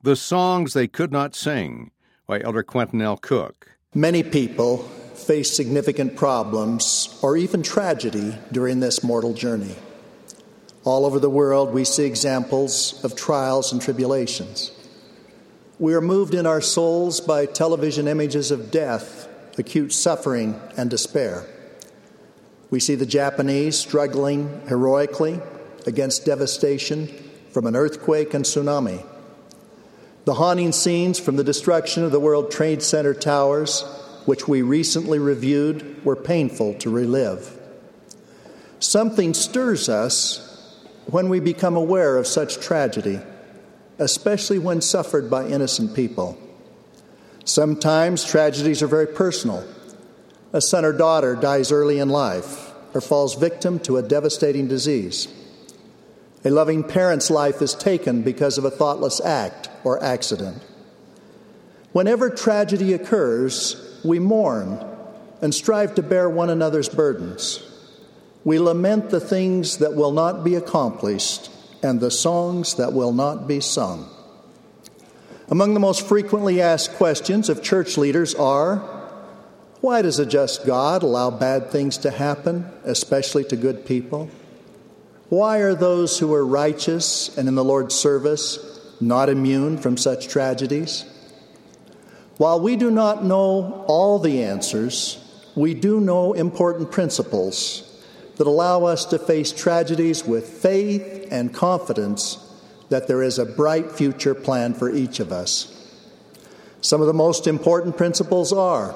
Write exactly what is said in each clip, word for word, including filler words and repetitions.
The Songs They Could Not Sing by Elder Quentin L. Cook. Many people face significant problems or even tragedy during this mortal journey. All over the world, we see examples of trials and tribulations. We are moved in our souls by television images of death, acute suffering, and despair. We see the Japanese struggling heroically against devastation from an earthquake and tsunami. The haunting scenes from the destruction of the World Trade Center towers, which we recently reviewed, were painful to relive. Something stirs us when we become aware of such tragedy, especially when suffered by innocent people. Sometimes tragedies are very personal. A son or daughter dies early in life or falls victim to a devastating disease. A loving parent's life is taken because of a thoughtless act or accident. Whenever tragedy occurs, we mourn and strive to bear one another's burdens. We lament the things that will not be accomplished and the songs that will not be sung. Among the most frequently asked questions of church leaders are, why does a just God allow bad things to happen, especially to good people? Why are those who are righteous and in the Lord's service not immune from such tragedies? While we do not know all the answers, we do know important principles that allow us to face tragedies with faith and confidence that there is a bright future planned for each of us. Some of the most important principles are,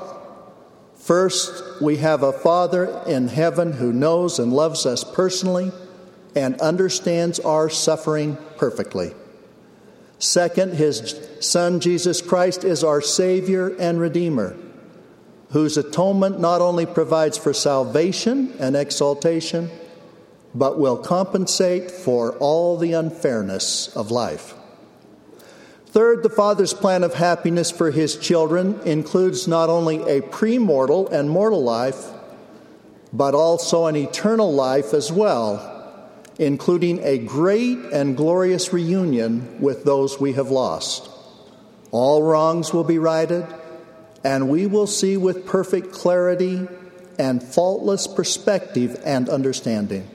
first, we have a Father in heaven who knows and loves us personally and understands our suffering perfectly. Second, his Son, Jesus Christ, is our Savior and Redeemer, whose atonement not only provides for salvation and exaltation, but will compensate for all the unfairness of life. Third, the Father's plan of happiness for his children includes not only a pre-mortal and mortal life, but also an eternal life as well, including a great and glorious reunion with those we have lost. All wrongs will be righted, and we will see with perfect clarity and faultless perspective and understanding.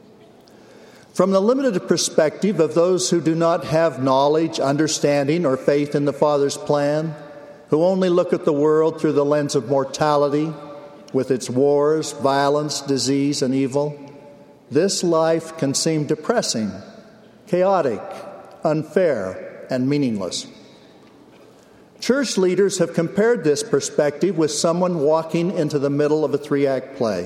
From the limited perspective of those who do not have knowledge, understanding, or faith in the Father's plan, who only look at the world through the lens of mortality, with its wars, violence, disease, and evil, this life can seem depressing, chaotic, unfair, and meaningless. Church leaders have compared this perspective with someone walking into the middle of a three-act play.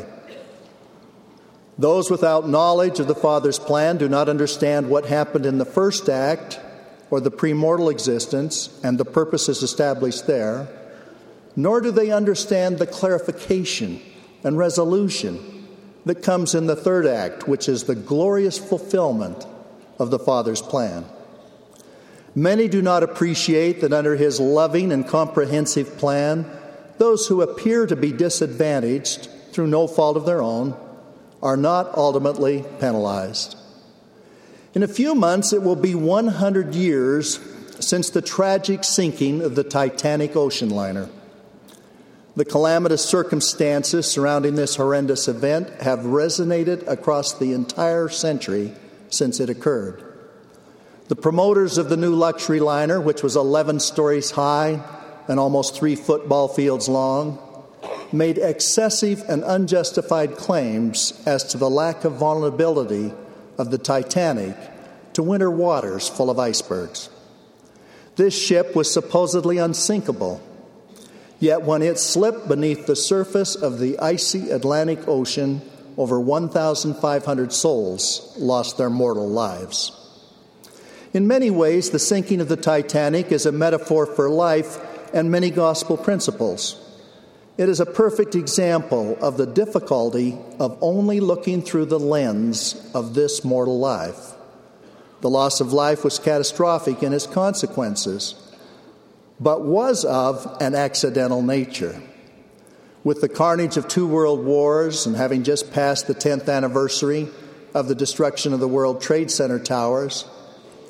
Those without knowledge of the Father's plan do not understand what happened in the first act or the premortal existence and the purposes established there, nor do they understand the clarification and resolution that comes in the third act, which is the glorious fulfillment of the Father's plan. Many do not appreciate that under his loving and comprehensive plan, those who appear to be disadvantaged through no fault of their own are not ultimately penalized. In a few months, it will be one hundred years since the tragic sinking of the Titanic ocean liner. The calamitous circumstances surrounding this horrendous event have resonated across the entire century since it occurred. The promoters of the new luxury liner, which was eleven stories high and almost three football fields long, made excessive and unjustified claims as to the lack of vulnerability of the Titanic to winter waters full of icebergs. This ship was supposedly unsinkable, yet when it slipped beneath the surface of the icy Atlantic Ocean, over one thousand five hundred souls lost their mortal lives. In many ways, the sinking of the Titanic is a metaphor for life and many gospel principles. It is a perfect example of the difficulty of only looking through the lens of this mortal life. The loss of life was catastrophic in its consequences, but was of an accidental nature. With the carnage of two world wars and having just passed the tenth anniversary of the destruction of the World Trade Center towers,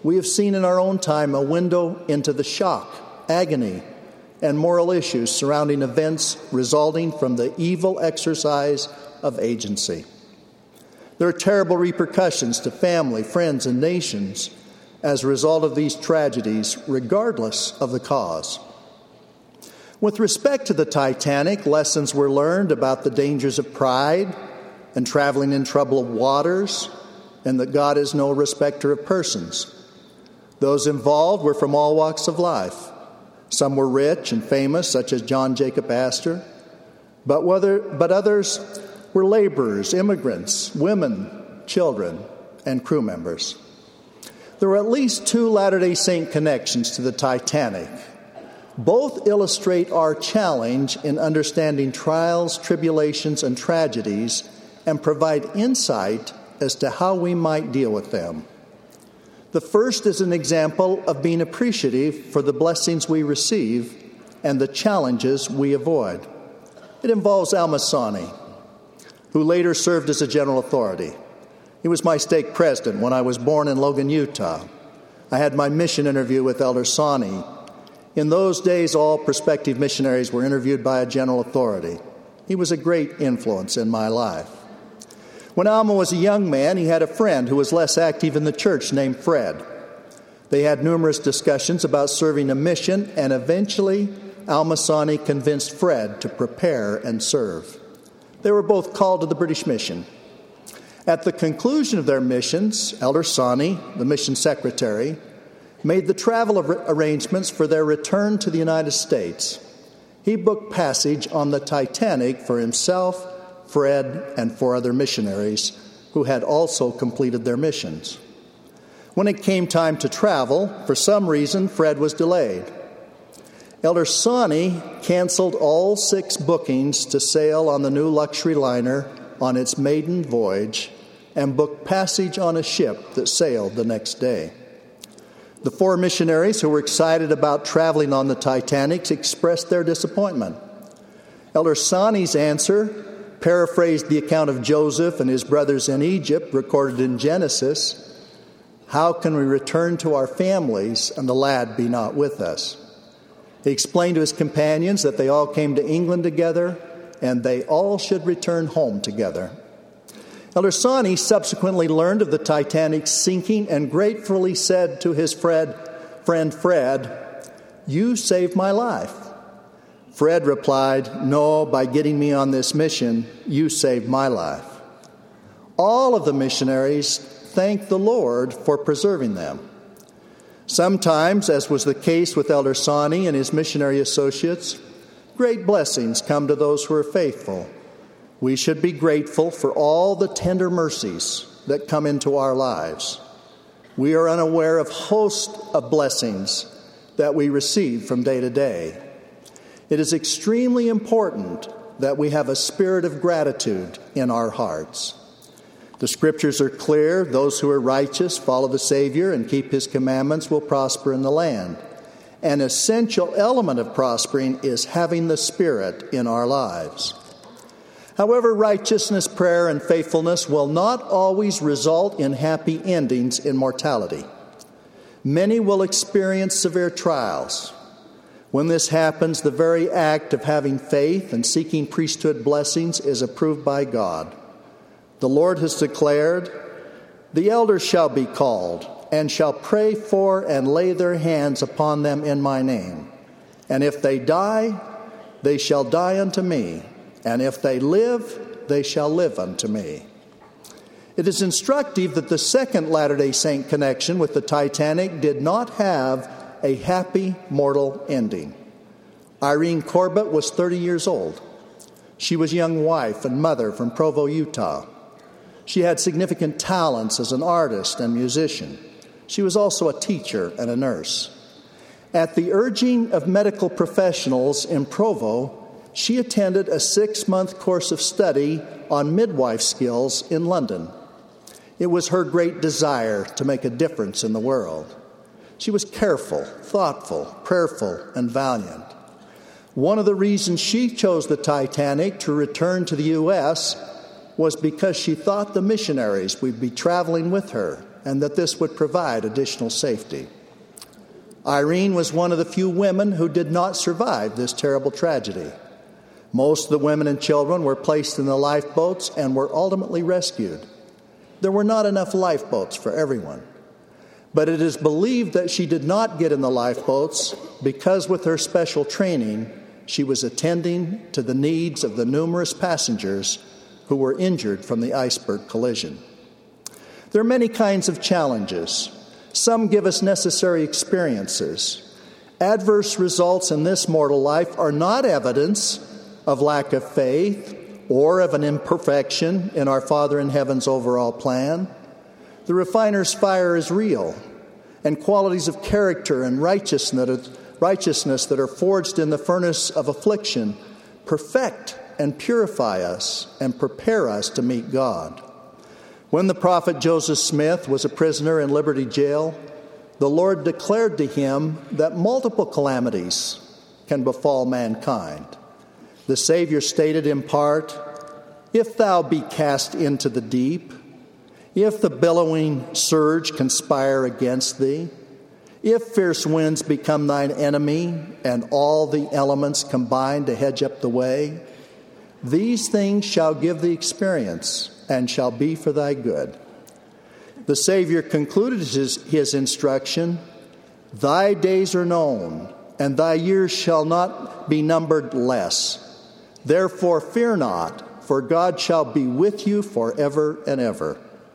we have seen in our own time a window into the shock, agony, and moral issues surrounding events resulting from the evil exercise of agency. There are terrible repercussions to family, friends, and nations as a result of these tragedies, regardless of the cause. With respect to the Titanic, lessons were learned about the dangers of pride and traveling in troubled waters, and that God is no respecter of persons. Those involved were from all walks of life. Some were rich and famous, such as John Jacob Astor, but, whether, but others were laborers, immigrants, women, children, and crew members. There were at least two Latter-day Saint connections to the Titanic. Both illustrate our challenge in understanding trials, tribulations, and tragedies, and provide insight as to how we might deal with them. The first is an example of being appreciative for the blessings we receive and the challenges we avoid. It involves Al-Masani, who later served as a general authority. He was my stake president when I was born in Logan, Utah. I had my mission interview with Elder Sani. In those days, all prospective missionaries were interviewed by a general authority. He was a great influence in my life. When Alma was a young man, he had a friend who was less active in the church named Fred. They had numerous discussions about serving a mission, and eventually Al-Masani convinced Fred to prepare and serve. They were both called to the British mission. At the conclusion of their missions, Elder Sani, the mission secretary, made the travel arrangements for their return to the United States. He booked passage on the Titanic for himself, Fred, and four other missionaries who had also completed their missions. When it came time to travel, for some reason, Fred was delayed. Elder Sani canceled all six bookings to sail on the new luxury liner on its maiden voyage and booked passage on a ship that sailed the next day. The four missionaries who were excited about traveling on the Titanic expressed their disappointment. Elder Sani's answer paraphrased the account of Joseph and his brothers in Egypt recorded in Genesis. How can we return to our families and the lad be not with us? He explained to his companions that they all came to England together and they all should return home together. Elder Sani subsequently learned of the Titanic's sinking and gratefully said to his Fred, friend Fred, "You saved my life." Fred replied, "No, by getting me on this mission, you saved my life." All of the missionaries thanked the Lord for preserving them. Sometimes, as was the case with Elder Sani and his missionary associates, great blessings come to those who are faithful. We should be grateful for all the tender mercies that come into our lives. We are unaware of hosts of blessings that we receive from day to day. It is extremely important that we have a spirit of gratitude in our hearts. The scriptures are clear. Those who are righteous, follow the Savior, and keep his commandments will prosper in the land. An essential element of prospering is having the Spirit in our lives. However, righteousness, prayer, and faithfulness will not always result in happy endings in mortality. Many will experience severe trials. When this happens, the very act of having faith and seeking priesthood blessings is approved by God. The Lord has declared, "The elders shall be called, and shall pray for and lay their hands upon them in my name. And if they die, they shall die unto me. And if they live, they shall live unto me." It is instructive that the second Latter-day Saint connection with the Titanic did not have a happy mortal ending. Irene Corbett was thirty years old. She was a young wife and mother from Provo, Utah. She had significant talents as an artist and musician. She was also a teacher and a nurse. At the urging of medical professionals in Provo, she attended a six-month course of study on midwife skills in London. It was her great desire to make a difference in the world. She was careful, thoughtful, prayerful, and valiant. One of the reasons she chose the Titanic to return to the U S was because she thought the missionaries would be traveling with her and that this would provide additional safety. Irene was one of the few women who did not survive this terrible tragedy. Most of the women and children were placed in the lifeboats and were ultimately rescued. There were not enough lifeboats for everyone, but it is believed that she did not get in the lifeboats because with her special training, she was attending to the needs of the numerous passengers who were injured from the iceberg collision. There are many kinds of challenges. Some give us necessary experiences. Adverse results in this mortal life are not evidence of lack of faith or of an imperfection in our Father in heaven's overall plan. The refiner's fire is real, and qualities of character and righteousness that are forged in the furnace of affliction perfect and purify us and prepare us to meet God. When the prophet Joseph Smith was a prisoner in Liberty Jail, the Lord declared to him that multiple calamities can befall mankind. The Savior stated in part, "If thou be cast into the deep, if the billowing surge conspire against thee, if fierce winds become thine enemy and all the elements combine to hedge up the way, these things shall give thee experience and shall be for thy good." The Savior concluded his, his instruction, "Thy days are known, and thy years shall not be numbered less. Therefore fear not, for God shall be with you forever and ever."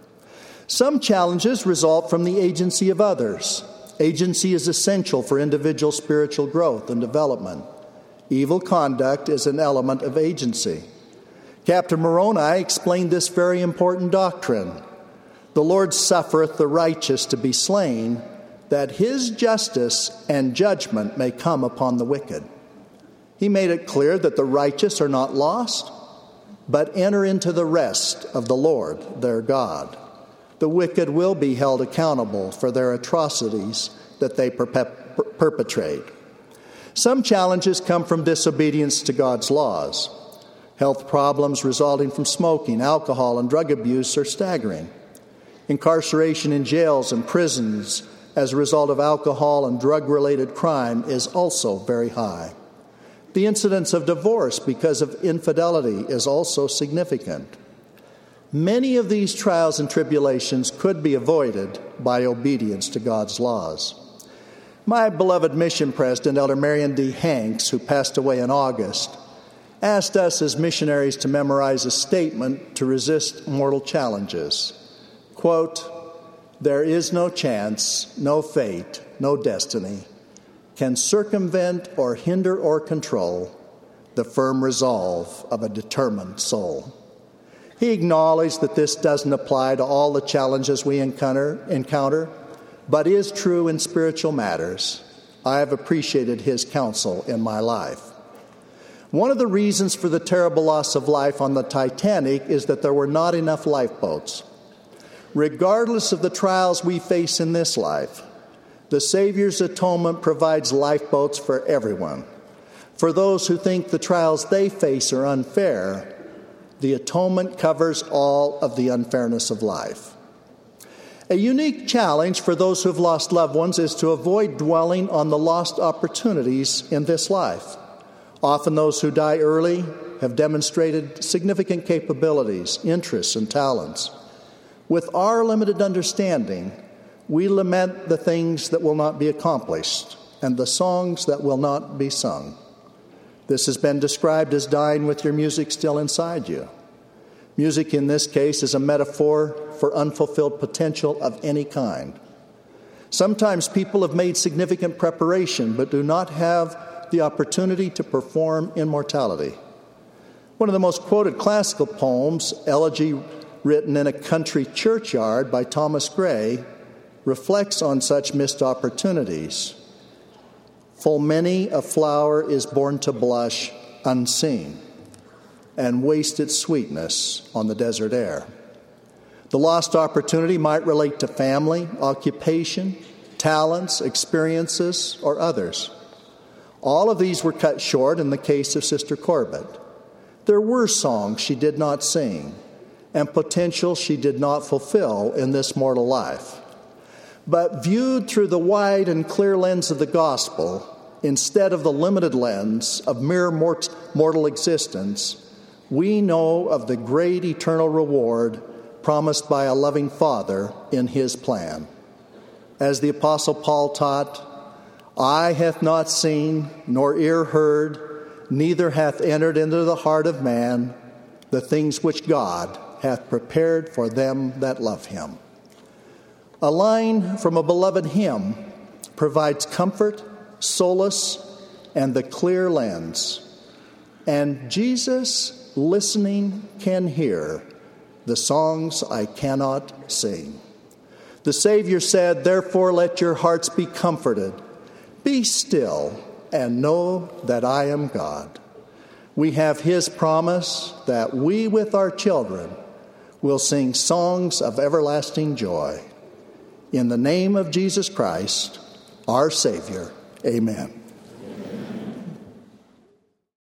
Some challenges result from the agency of others. Agency is essential for individual spiritual growth and development. Evil conduct is an element of agency. Captain Moroni explained this very important doctrine. The Lord suffereth the righteous to be slain, that his justice and judgment may come upon the wicked. He made it clear that the righteous are not lost, but enter into the rest of the Lord their God. The wicked will be held accountable for their atrocities that they perpet- perpetrate. Some challenges come from disobedience to God's laws. Health problems resulting from smoking, alcohol, and drug abuse are staggering. Incarceration in jails and prisons as a result of alcohol and drug-related crime is also very high. The incidence of divorce because of infidelity is also significant. Many of these trials and tribulations could be avoided by obedience to God's laws. My beloved mission president, Elder Marion D. Hanks, who passed away in August, asked us as missionaries to memorize a statement to resist mortal challenges. Quote, "There is no chance, no fate, no destiny can circumvent or hinder or control the firm resolve of a determined soul." He acknowledged that this doesn't apply to all the challenges we encounter, encounter, but is true in spiritual matters. I have appreciated his counsel in my life. One of the reasons for the terrible loss of life on the Titanic is that there were not enough lifeboats. Regardless of the trials we face in this life, the Savior's atonement provides lifeboats for everyone. For those who think the trials they face are unfair, the atonement covers all of the unfairness of life. A unique challenge for those who have lost loved ones is to avoid dwelling on the lost opportunities in this life. Often those who die early have demonstrated significant capabilities, interests, and talents. With our limited understanding, we lament the things that will not be accomplished and the songs that will not be sung. This has been described as dying with your music still inside you. Music in this case is a metaphor for unfulfilled potential of any kind. Sometimes people have made significant preparation but do not have the opportunity to perform immortality. One of the most quoted classical poems, Elegy written in a country churchyard by Thomas Gray, reflects on such missed opportunities. Full many a flower is born to blush unseen and waste its sweetness on the desert air. The lost opportunity might relate to family, occupation, talents, experiences, or others. All of these were cut short in the case of Sister Corbett. There were songs she did not sing and potential she did not fulfill in this mortal life. But viewed through the wide and clear lens of the gospel, instead of the limited lens of mere mort- mortal existence, we know of the great eternal reward promised by a loving Father in his plan. As the Apostle Paul taught, "Eye hath not seen, nor ear heard, neither hath entered into the heart of man the things which God hath prepared for them that love him." A line from a beloved hymn provides comfort, solace, and the clear lens. And Jesus, listening, can hear the songs I cannot sing. The Savior said, "Therefore let your hearts be comforted. Be still and know that I am God." We have his promise that we with our children will sing songs of everlasting joy. In the name of Jesus Christ, our Savior, amen.